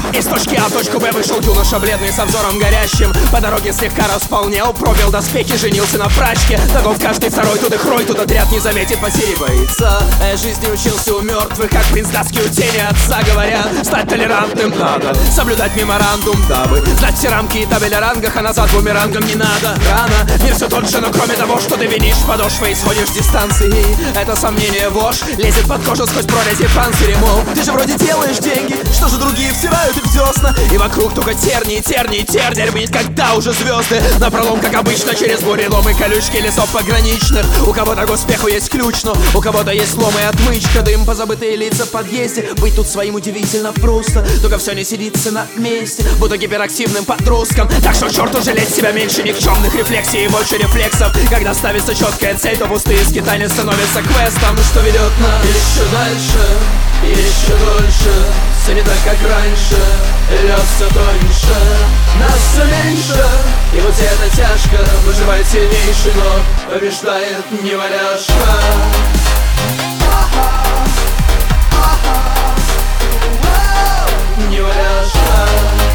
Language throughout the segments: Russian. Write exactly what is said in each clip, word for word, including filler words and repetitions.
Из точки А в точку Б вышел юноша бледный со взором горящим. По дороге слегка располнел, пробил доспехи, женился на прачке. Таков каждый второй, тут их рой, тут отряд не заметит, потери боится. А я жизни учился у мертвых, как принц тоски у тени отца. Говорят, стать толерантным надо, соблюдать меморандум, дабы знать все рамки и табель о рангах, а назад бумерангом не надо. Рано, мир все тот же, но кроме того, что ты винишь подошвой, исходишь с дистанции. Это сомнение вошь, лезет под кожу сквозь прорези панциря. Мол, ты же вроде делаешь деньги, что же другие втирают их в десна. И вокруг только тернии, тернии, тернии, ведь когда уже звезды напролом, как обычно, через бурелом и колючки лесов пограничных. У кого-то к успеху есть ключ, но у кого-то есть лом и отмычка. Дым, позабытые лица в подъезде, быть тут своим удивительно просто. Только все не сидится на месте, будто гиперактивным подростком. Так что черту жалеть себя, меньше никчемных рефлексий и больше рефлексов. Когда ставится четкая цель, то пустые скитания становятся квестом, что ведет нас еще дальше, еще дольше. Все не так, как раньше, лед все тоньше, нас все меньше. И вот это тяжко, выживает сильнейший, но побеждает неваляшка. Неваляшка.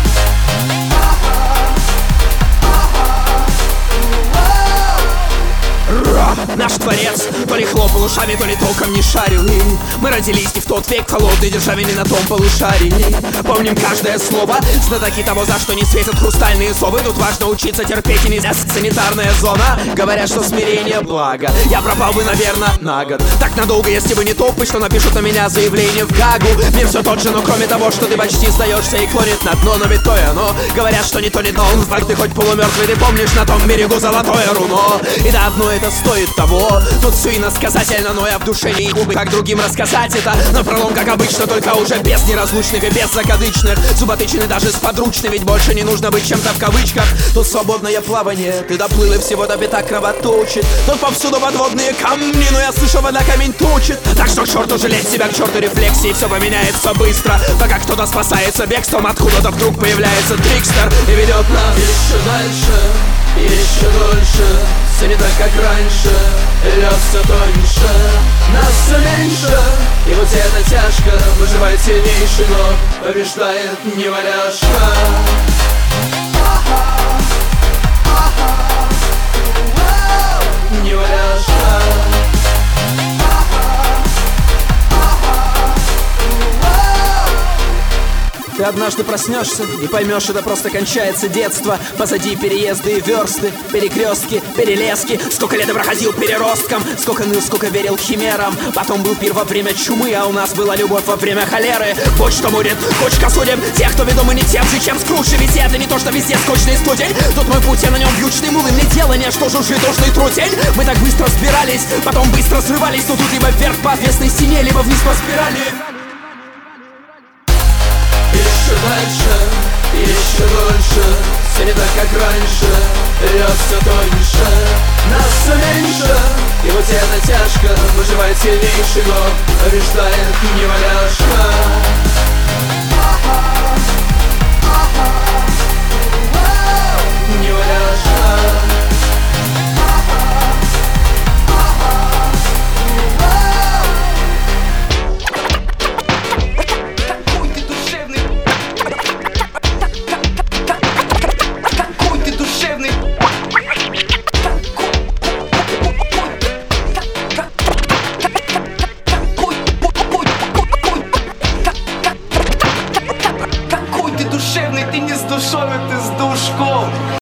Наш творец то ли хлопал ушами, то ли толком не шарил. И мы родились не в тот век, в холодной державе, не на том полушарии. Помним каждое слово, знатоки того, за что не светят хрустальные совы. Тут важно учиться терпеть и нельзя санитарная зона. Говорят, что смирение благо, я пропал бы, наверное, на год. Так надолго, если бы не топы, что напишут на меня заявление в Гагу. Мир все тот же, но кроме того, что ты почти сдаешься и клонит на дно. Но ведь то и оно, говорят, что не то, не то. Он в ты хоть полумертвый, ты помнишь на том берегу золотое руно. И да, одно это стоит того. Тут все иносказательно, но я в душе не губы, как другим рассказать это. Но пролом, как обычно, только уже без неразлучных и без закадычных. Зуботычины даже сподручны, ведь больше не нужно быть чем-то в кавычках. Тут свободное плавание, ты доплыл и всего до пятак кровоточит. Тут повсюду подводные камни, но я слышу, вода камень точит. Так что к черту жалеть себя, к черту рефлексии, все поменяется быстро. Пока кто-то спасается бегством, откуда-то вдруг появляется трикстер и ведет нас еще дальше, еще дольше. Все не так, как раньше, лед все тоньше, нас все меньше. И вот это тяжко, выживает сильнейший, но побеждает неваляшка. Неваляшка. Ты однажды проснешься и поймешь, это просто кончается детство. Позади переезды и версты, перекрестки, перелески. Сколько лет я проходил переростком, сколько ныл, сколько верил химерам. Потом был пир во время чумы, а у нас была любовь во время холеры. Вот что будет, кучка судеб, тех, кто ведомы не тем же, чем Скрудж. Ведь это не то, что везде скучный студень. Тут мой путь, я на нем вьючный мул, и мне дело не что жужжит душный трутень. Мы так быстро сбирались, потом быстро срывались. Но тут либо вверх по отвесной стене, либо вниз по спирали. Еще дальше, еще дольше. Все не так, как раньше, лед все тоньше, нас все меньше. И вот это тяжко, выживает сильнейший, но побеждает неваляшка. Неваляшка. Ты не с душой, ты с душком.